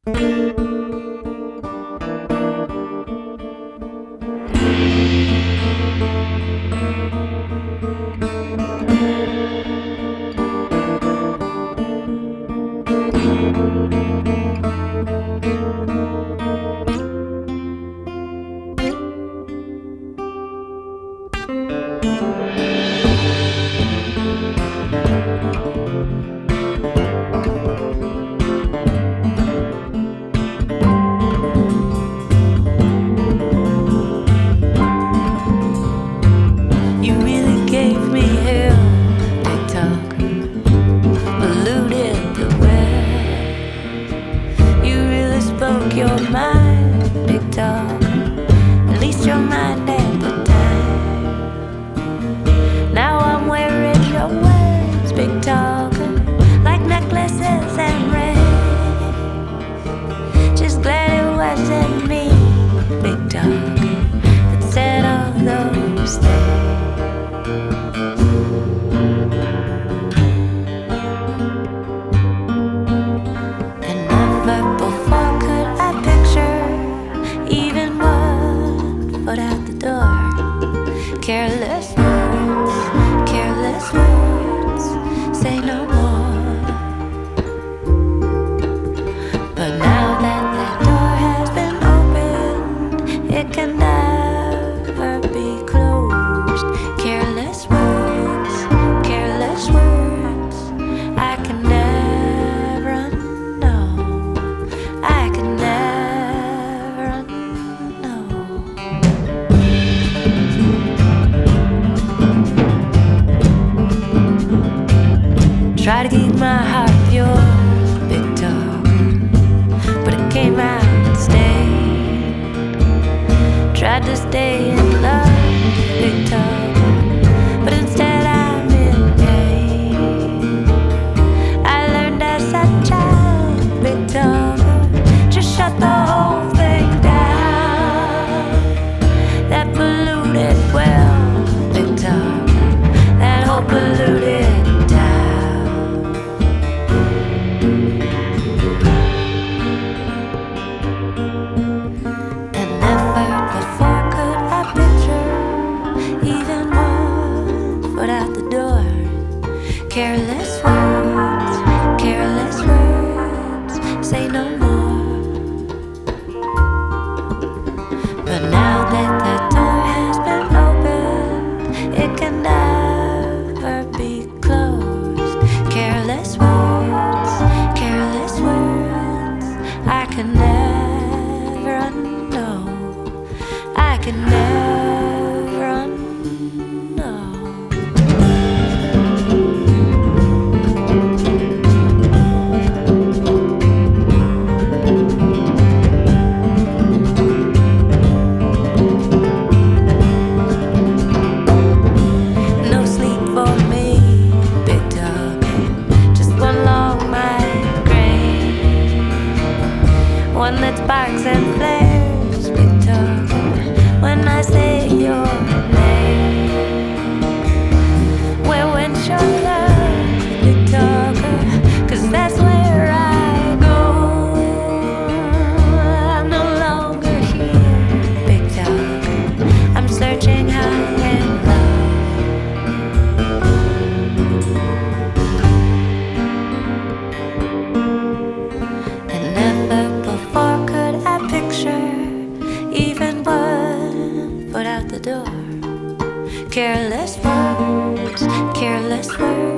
You really gave me hell, big talk, polluted the web. You really spoke your mind, big talk, at least your mind at the time. Now I'm wearing your words, big talk, like necklaces and rings. Just glad it wasn't me, big talk, that said all those things. And never before could I picture even 1 foot out the door. Careless words, say no more. But now that that door has been opened, it can never be closed. Careless words, I can never unknow. I can never unknow. Try to keep my heart pure, big talk, but it came out stained. Tried to stay in love, big talk, but instead I'm in pain. I learned as a child, big talk, just shut the whole thing down. That polluted well, big talk, that whole polluted town. And never before could I picture even 1 foot out the door. Careless words, say no more. But now that that door has been opened, it can never be closed. Careless words, I can never unknow. I can never unknow. No sleep for me, big talk, just 1 long migraine, one that sparks and flares, big talk, when I say your name. Where went your love, big talker, 'cause that's where I go. I'm no longer here, big talker, I'm searching high and low. And never before could I picture even 1 foot out the door. Careless words,